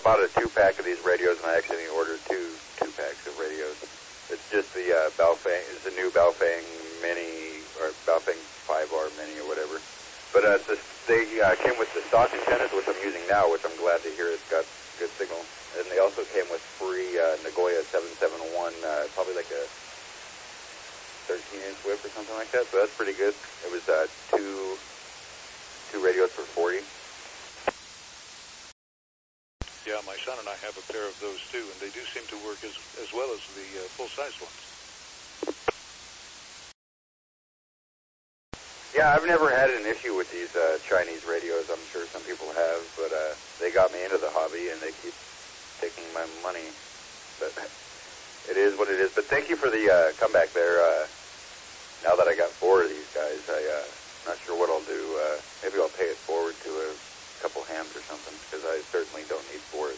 bought a 2-pack of these radios, and I actually ordered two packs of radios. It's just the Baofeng. It's the new Baofeng Mini or Baofeng 5R Mini or whatever. But they came with the stock antennas, which I'm using now, which I'm glad to hear it's got good signal. And they also came with free Nagoya 771, probably like a 13-inch whip or something like that. So that's pretty good. It was two radios for 40. Yeah, my son and I have a pair of those too, and they do seem to work as well as the full-size ones. Yeah, I've never had an issue with these Chinese radios. I'm sure some people have, but they got me into the hobby, and they keep taking my money. But it is what it is. But thank you for the comeback there. Now that I got 4 of these guys, I'm not sure what I'll do. Maybe I'll pay it forward to a couple hams or something, because I certainly don't need 4 of